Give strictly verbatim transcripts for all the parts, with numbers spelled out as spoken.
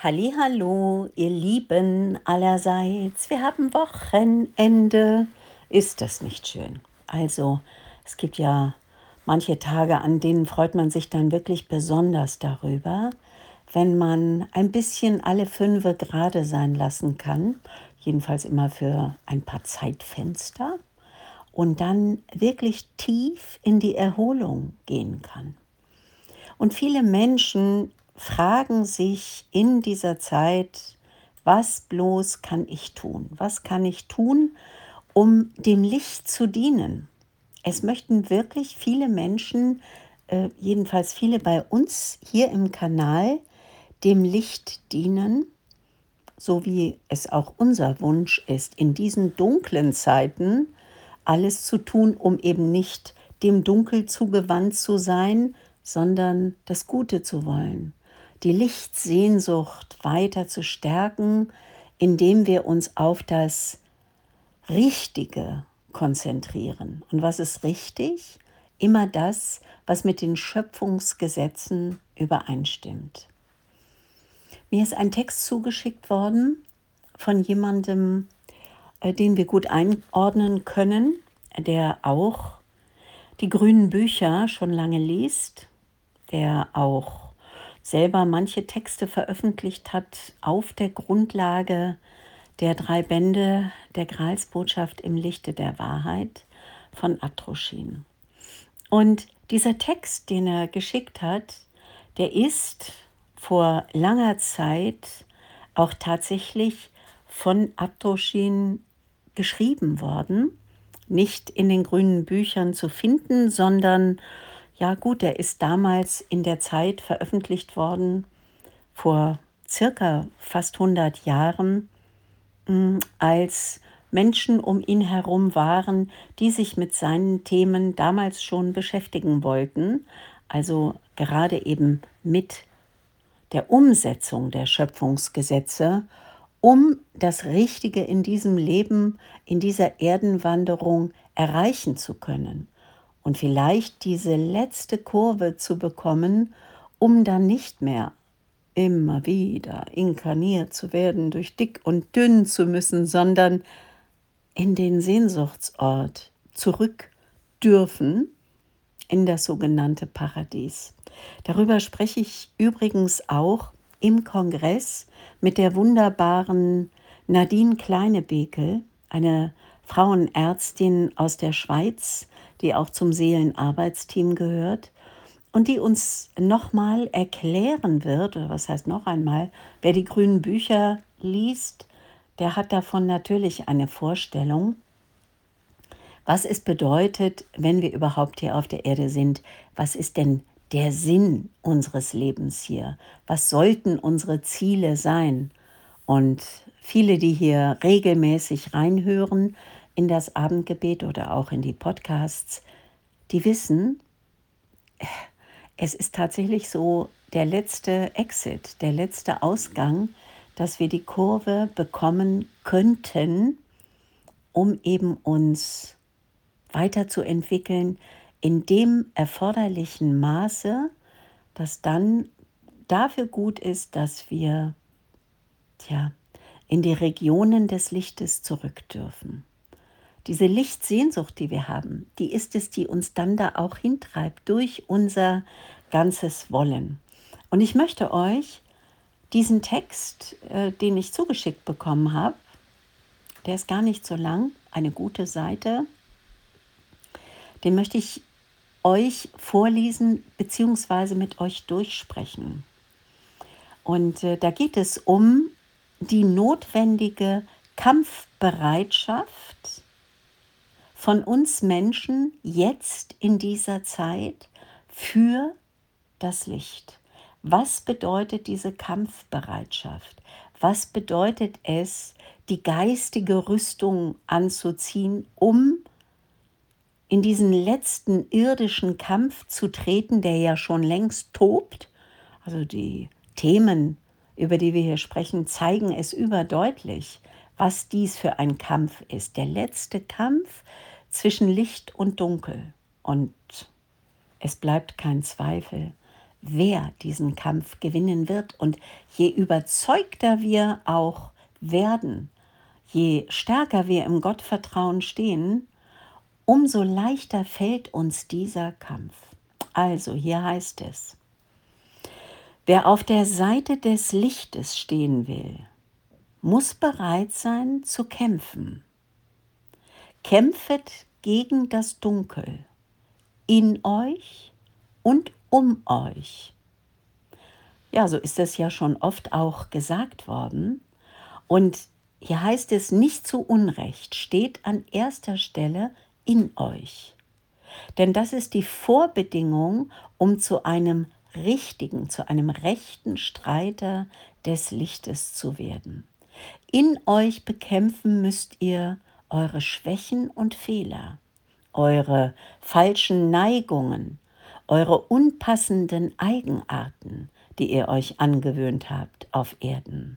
Hallihallo, ihr Lieben allerseits. Wir haben Wochenende. Ist das nicht schön? Also, es gibt ja manche Tage, an denen freut man sich dann wirklich besonders darüber, wenn man ein bisschen alle Fünfe gerade sein lassen kann, jedenfalls immer für ein paar Zeitfenster, und dann wirklich tief in die Erholung gehen kann. Und viele Menschen fragen sich in dieser Zeit: „Was bloß kann ich tun? Was kann ich tun, um dem Licht zu dienen?“ Es möchten wirklich viele Menschen, äh, jedenfalls viele bei uns hier im Kanal, dem Licht dienen, so wie es auch unser Wunsch ist, in diesen dunklen Zeiten alles zu tun, um eben nicht dem Dunkel zugewandt zu sein, sondern das Gute zu wollen. Die Lichtsehnsucht weiter zu stärken, indem wir uns auf das Richtige konzentrieren. Und was ist richtig? Immer das, was mit den Schöpfungsgesetzen übereinstimmt. Mir ist ein Text zugeschickt worden von jemandem, äh, den wir gut einordnen können, der auch die grünen Bücher schon lange liest, der auch selber manche Texte veröffentlicht hat auf der Grundlage der drei Bände der Gralsbotschaft im Lichte der Wahrheit von Atroschin. Und dieser Text, den er geschickt hat, der ist vor langer Zeit auch tatsächlich von Atroschin geschrieben worden. Nicht in den grünen Büchern zu finden, sondern, ja gut, er ist damals in der Zeit veröffentlicht worden, vor circa fast hundert Jahren, mh, als Menschen um ihn herum waren, die sich mit seinen Themen damals schon beschäftigen wollten, also gerade eben mit der Umsetzung der Schöpfungsgesetze, um das Richtige in diesem Leben, in dieser Erdenwanderung erreichen zu können und vielleicht diese letzte Kurve zu bekommen, um dann nicht mehr immer wieder inkarniert zu werden, durch dick und dünn zu müssen, sondern in den Sehnsuchtsort zurück dürfen, in das sogenannte Paradies. Darüber spreche ich übrigens auch im Kongress mit der wunderbaren Nadine Kleinebekel, eine Frauenärztin aus der Schweiz, die auch zum Seelenarbeitsteam gehört und die uns nochmal erklären wird, oder was heißt noch einmal, wer die grünen Bücher liest, der hat davon natürlich eine Vorstellung, was es bedeutet, wenn wir überhaupt hier auf der Erde sind. Was ist denn der Sinn unseres Lebens hier? Was sollten unsere Ziele sein? Und viele, die hier regelmäßig reinhören in das Abendgebet oder auch in die Podcasts, die wissen, es ist tatsächlich so der letzte Exit, der letzte Ausgang, dass wir die Kurve bekommen könnten, um eben uns weiterzuentwickeln in dem erforderlichen Maße, das dann dafür gut ist, dass wir tja, in die Regionen des Lichtes zurück dürfen. Diese Lichtsehnsucht, die wir haben, die ist es, die uns dann da auch hintreibt durch unser ganzes Wollen. Und ich möchte euch diesen Text, äh, den ich zugeschickt bekommen habe, der ist gar nicht so lang, eine gute Seite, den möchte ich euch vorlesen bzw. mit euch durchsprechen. Und äh, da geht es um die notwendige Kampfbereitschaft von uns Menschen jetzt in dieser Zeit für das Licht. Was bedeutet diese Kampfbereitschaft? Was bedeutet es, die geistige Rüstung anzuziehen, um in diesen letzten irdischen Kampf zu treten, der ja schon längst tobt? Also die Themen, über die wir hier sprechen, zeigen es überdeutlich, was dies für ein Kampf ist. Der letzte Kampf zwischen Licht und Dunkel. Und es bleibt kein Zweifel, wer diesen Kampf gewinnen wird. Und je überzeugter wir auch werden, je stärker wir im Gottvertrauen stehen, umso leichter fällt uns dieser Kampf. Also, hier heißt es: Wer auf der Seite des Lichtes stehen will, muss bereit sein zu kämpfen. Kämpfet gegen das Dunkel in euch und um euch. Ja, so ist es ja schon oft auch gesagt worden. Und hier heißt es nicht zu Unrecht, steht an erster Stelle in euch. Denn das ist die Vorbedingung, um zu einem richtigen, zu einem rechten Streiter des Lichtes zu werden. In euch bekämpfen müsst ihr eure Schwächen und Fehler, eure falschen Neigungen, eure unpassenden Eigenarten, die ihr euch angewöhnt habt auf Erden.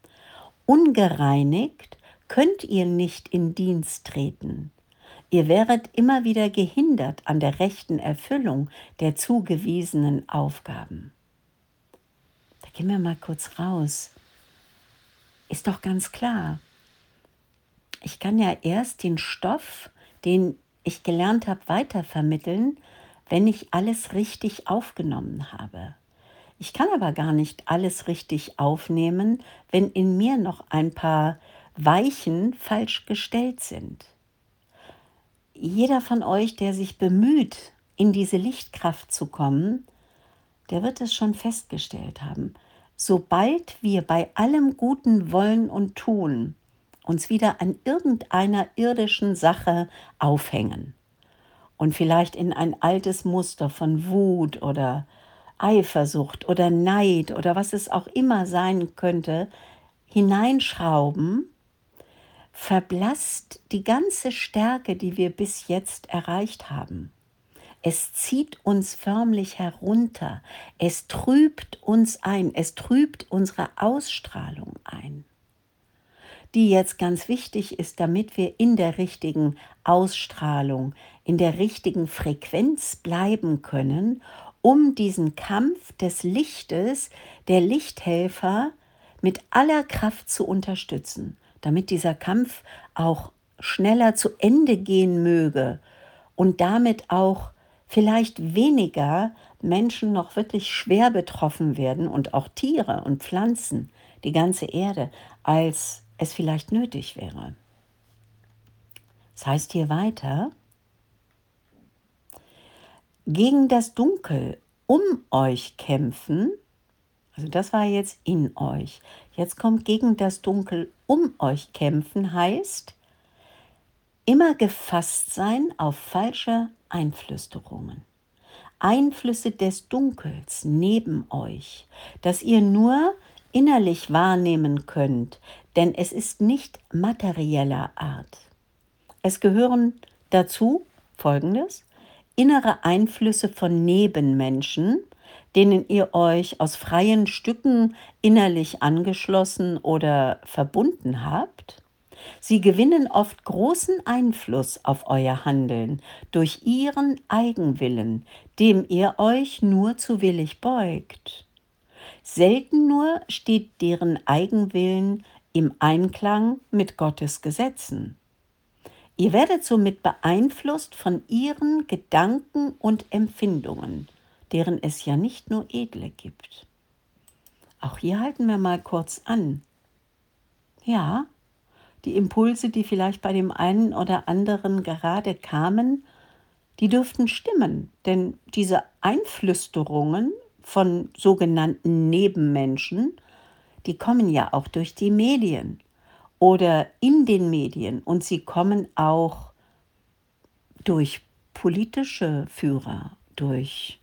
Ungereinigt könnt ihr nicht in Dienst treten. Ihr wäret immer wieder gehindert an der rechten Erfüllung der zugewiesenen Aufgaben. Da gehen wir mal kurz raus. Ist doch ganz klar. Ich kann ja erst den Stoff, den ich gelernt habe, weitervermitteln, wenn ich alles richtig aufgenommen habe. Ich kann aber gar nicht alles richtig aufnehmen, wenn in mir noch ein paar Weichen falsch gestellt sind. Jeder von euch, der sich bemüht, in diese Lichtkraft zu kommen, der wird es schon festgestellt haben. Sobald wir bei allem guten Wollen und Tun uns wieder an irgendeiner irdischen Sache aufhängen und vielleicht in ein altes Muster von Wut oder Eifersucht oder Neid oder was es auch immer sein könnte, hineinschrauben, verblasst die ganze Stärke, die wir bis jetzt erreicht haben. Es zieht uns förmlich herunter, es trübt uns ein, es trübt unsere Ausstrahlung ein, die jetzt ganz wichtig ist, damit wir in der richtigen Ausstrahlung, in der richtigen Frequenz bleiben können, um diesen Kampf des Lichtes, der Lichthelfer, mit aller Kraft zu unterstützen, damit dieser Kampf auch schneller zu Ende gehen möge und damit auch vielleicht weniger Menschen noch wirklich schwer betroffen werden und auch Tiere und Pflanzen, die ganze Erde, als es vielleicht nötig wäre. Das heißt hier weiter: Gegen das Dunkel um euch kämpfen, also das war jetzt in euch. Jetzt kommt gegen das Dunkel um euch kämpfen, heißt immer gefasst sein auf falsche Einflüsterungen. Einflüsse des Dunkels neben euch, das ihr nur innerlich wahrnehmen könnt, denn es ist nicht materieller Art. Es gehören dazu Folgendes: innere Einflüsse von Nebenmenschen, denen ihr euch aus freien Stücken innerlich angeschlossen oder verbunden habt. Sie gewinnen oft großen Einfluss auf euer Handeln durch ihren Eigenwillen, dem ihr euch nur zu willig beugt. Selten nur steht deren Eigenwillen im Einklang mit Gottes Gesetzen. Ihr werdet somit beeinflusst von ihren Gedanken und Empfindungen, deren es ja nicht nur edle gibt. Auch hier halten wir mal kurz an. Ja, die Impulse, die vielleicht bei dem einen oder anderen gerade kamen, die dürften stimmen, denn diese Einflüsterungen von sogenannten Nebenmenschen, die kommen ja auch durch die Medien oder in den Medien, und sie kommen auch durch politische Führer, durch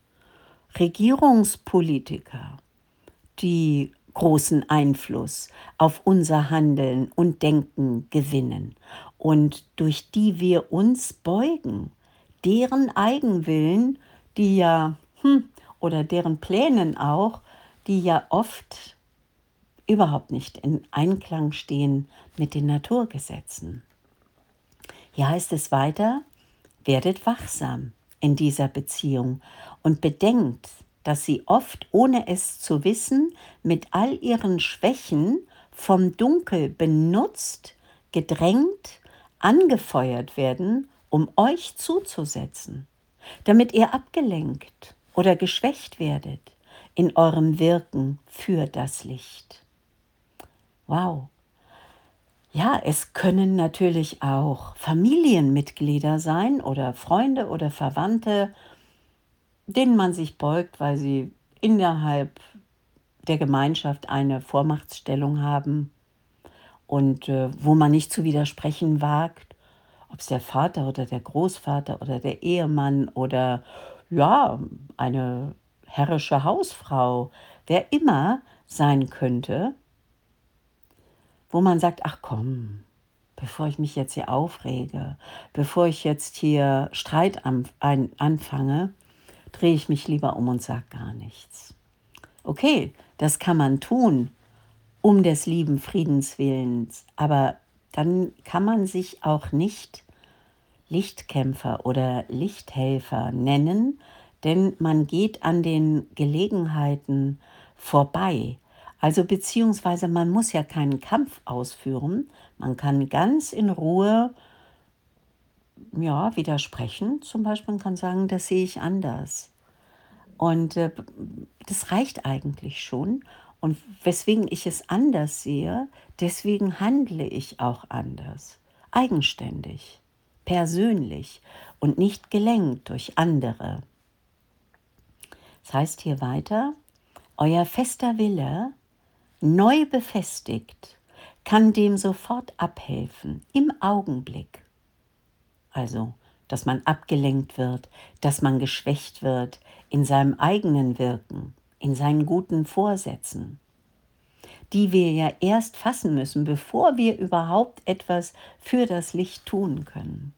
Regierungspolitiker, die großen Einfluss auf unser Handeln und Denken gewinnen und durch die wir uns beugen, deren Eigenwillen, die ja, hm, oder deren Plänen auch, die ja oft überhaupt nicht in Einklang stehen mit den Naturgesetzen. Hier heißt es weiter: Werdet wachsam in dieser Beziehung und bedenkt, dass sie oft, ohne es zu wissen, mit all ihren Schwächen vom Dunkel benutzt, gedrängt, angefeuert werden, um euch zuzusetzen, damit ihr abgelenkt oder geschwächt werdet in eurem Wirken für das Licht. Wow. Ja, es können natürlich auch Familienmitglieder sein oder Freunde oder Verwandte, denen man sich beugt, weil sie innerhalb der Gemeinschaft eine Vormachtstellung haben und äh, wo man nicht zu widersprechen wagt, ob es der Vater oder der Großvater oder der Ehemann oder ja, eine herrische Hausfrau, wer immer sein könnte, wo man sagt, ach komm, bevor ich mich jetzt hier aufrege, bevor ich jetzt hier Streit am, ein, anfange, drehe ich mich lieber um und sage gar nichts. Okay, das kann man tun, um des lieben Friedens willens, aber dann kann man sich auch nicht Lichtkämpfer oder Lichthelfer nennen, denn man geht an den Gelegenheiten vorbei. Also beziehungsweise man muss ja keinen Kampf ausführen, man kann ganz in Ruhe ja, widersprechen. Zum Beispiel man kann sagen, das sehe ich anders. Und äh, das reicht eigentlich schon. Und weswegen ich es anders sehe, deswegen handle ich auch anders. Eigenständig, persönlich und nicht gelenkt durch andere. Das heißt hier weiter, euer fester Wille, neu befestigt, kann dem sofort abhelfen, im Augenblick. Also, dass man abgelenkt wird, dass man geschwächt wird in seinem eigenen Wirken, in seinen guten Vorsätzen, die wir ja erst fassen müssen, bevor wir überhaupt etwas für das Licht tun können.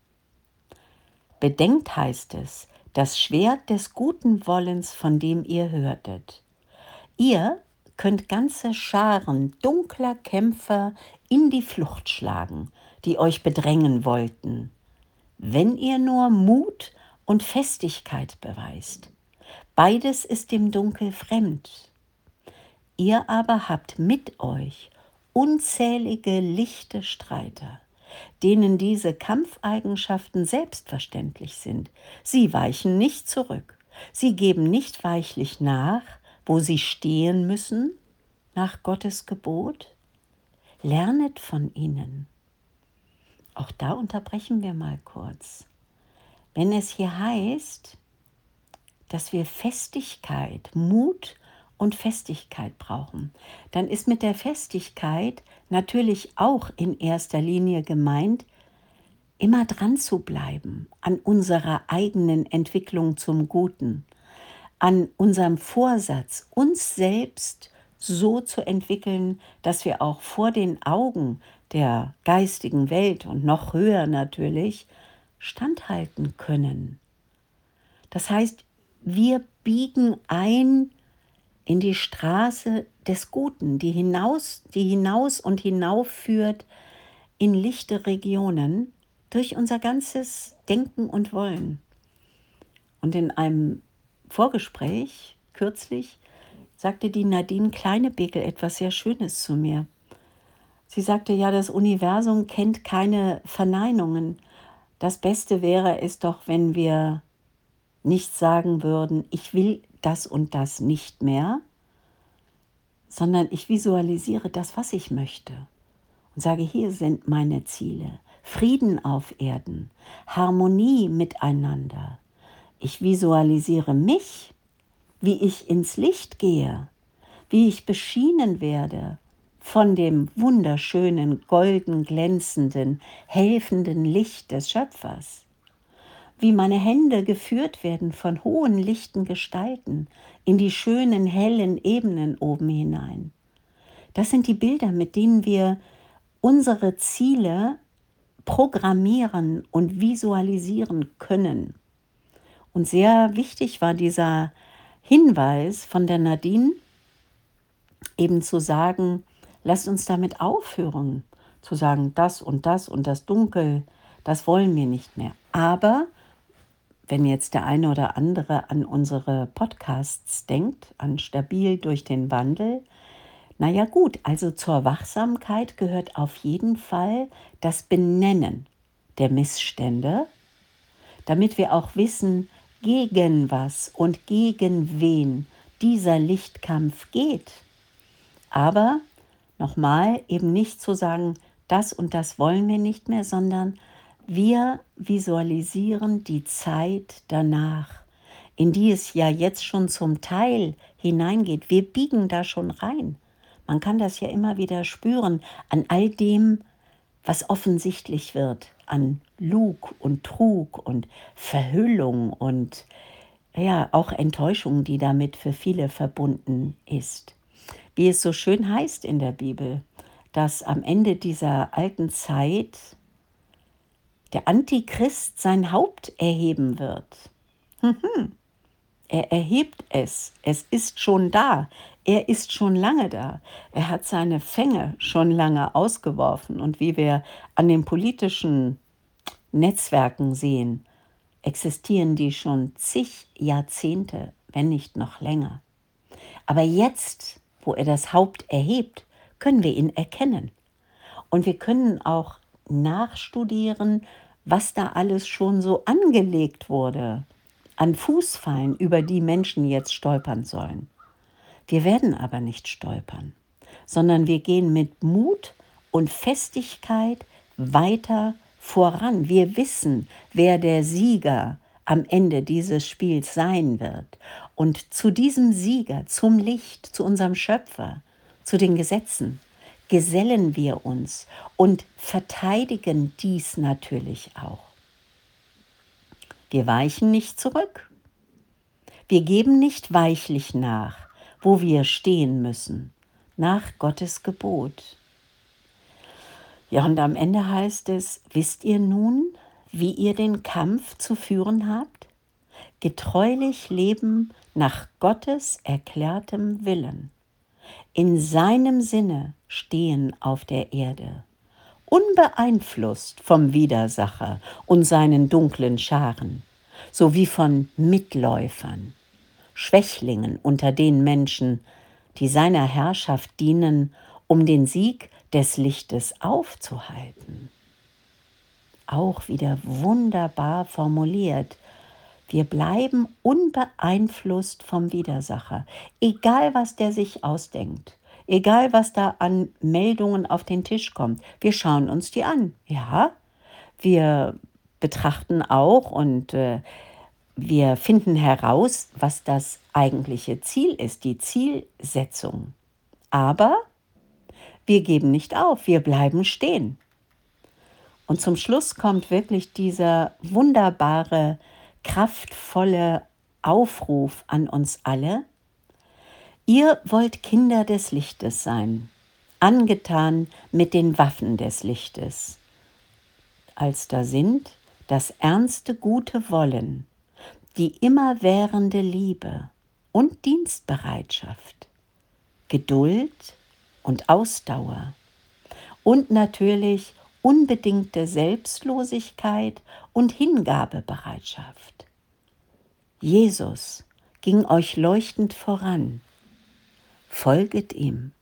Bedenkt, heißt es, das Schwert des guten Wollens, von dem ihr hörtet. Ihr könnt ganze Scharen dunkler Kämpfer in die Flucht schlagen, die euch bedrängen wollten, wenn ihr nur Mut und Festigkeit beweist. Beides ist dem Dunkel fremd. Ihr aber habt mit euch unzählige lichte Streiter, denen diese Kampfeigenschaften selbstverständlich sind. Sie weichen nicht zurück. Sie geben nicht weichlich nach, wo sie stehen müssen, nach Gottes Gebot. Lernet von ihnen. Auch da unterbrechen wir mal kurz. Wenn es hier heißt, dass wir Festigkeit, Mut und Festigkeit brauchen, dann ist mit der Festigkeit natürlich auch in erster Linie gemeint, immer dran zu bleiben an unserer eigenen Entwicklung zum Guten, an unserem Vorsatz, uns selbst so zu entwickeln, dass wir auch vor den Augen der geistigen Welt und noch höher natürlich standhalten können. Das heißt, wir biegen ein in die Straße des Guten, die hinaus, die hinaus und hinaufführt in lichte Regionen durch unser ganzes Denken und Wollen. Und in einem Vorgespräch kürzlich sagte die Nadine Kleinebeckel etwas sehr Schönes zu mir. Sie sagte, ja, das Universum kennt keine Verneinungen. Das Beste wäre es doch, wenn wir nicht sagen würden, ich will das und das nicht mehr, sondern ich visualisiere das, was ich möchte und sage, hier sind meine Ziele. Frieden auf Erden, Harmonie miteinander. Ich visualisiere mich, wie ich ins Licht gehe, wie ich beschienen werde von dem wunderschönen, golden, glänzenden, helfenden Licht des Schöpfers. Wie meine Hände geführt werden von hohen, lichten Gestalten in die schönen, hellen Ebenen oben hinein. Das sind die Bilder, mit denen wir unsere Ziele programmieren und visualisieren können. Und sehr wichtig war dieser Hinweis von der Nadine, eben zu sagen, lasst uns damit aufhören, zu sagen, das und das und das Dunkel, das wollen wir nicht mehr. Aber wenn jetzt der eine oder andere an unsere Podcasts denkt, an Stabil durch den Wandel, na ja gut, also zur Wachsamkeit gehört auf jeden Fall das Benennen der Missstände, damit wir auch wissen, gegen was und gegen wen dieser Lichtkampf geht. Aber nochmal, eben nicht zu sagen, das und das wollen wir nicht mehr, sondern wir visualisieren die Zeit danach, in die es ja jetzt schon zum Teil hineingeht. Wir biegen da schon rein. Man kann das ja immer wieder spüren an all dem, was offensichtlich wird, an Lug und Trug und Verhüllung und ja, auch Enttäuschung, die damit für viele verbunden ist. Wie es so schön heißt in der Bibel, dass am Ende dieser alten Zeit der Antichrist sein Haupt erheben wird. Mhm. Er erhebt es. Es ist schon da. Er ist schon lange da. Er hat seine Fänge schon lange ausgeworfen. Und wie wir an den politischen Netzwerken sehen, existieren die schon zig Jahrzehnte, wenn nicht noch länger. Aber jetzt, wo er das Haupt erhebt, können wir ihn erkennen. Und wir können auch nachstudieren, was da alles schon so angelegt wurde, an Fußfallen, über die Menschen jetzt stolpern sollen. Wir werden aber nicht stolpern, sondern wir gehen mit Mut und Festigkeit weiter voran. Wir wissen, wer der Sieger am Ende dieses Spiels sein wird. Und zu diesem Sieger, zum Licht, zu unserem Schöpfer, zu den Gesetzen, gesellen wir uns und verteidigen dies natürlich auch. Wir weichen nicht zurück. Wir geben nicht weichlich nach, wo wir stehen müssen, nach Gottes Gebot. Ja, und am Ende heißt es, wisst ihr nun, wie ihr den Kampf zu führen habt? Getreulich leben nach Gottes erklärtem Willen, in seinem Sinne stehen auf der Erde, unbeeinflusst vom Widersacher und seinen dunklen Scharen, sowie von Mitläufern, Schwächlingen unter den Menschen, die seiner Herrschaft dienen, um den Sieg des Lichtes aufzuhalten. Auch wieder wunderbar formuliert. Wir bleiben unbeeinflusst vom Widersacher, egal was der sich ausdenkt, egal was da an Meldungen auf den Tisch kommt. Wir schauen uns die an, ja. Wir betrachten auch und äh, wir finden heraus, was das eigentliche Ziel ist, die Zielsetzung. Aber wir geben nicht auf, wir bleiben stehen. Und zum Schluss kommt wirklich dieser wunderbare, kraftvolle Aufruf an uns alle. Ihr wollt Kinder des Lichtes sein, angetan mit den Waffen des Lichtes, als da sind das ernste gute Wollen, die immerwährende Liebe und Dienstbereitschaft, Geduld und Ausdauer und natürlich unbedingte Selbstlosigkeit und Hingabebereitschaft. Jesus ging euch leuchtend voran. Folget ihm.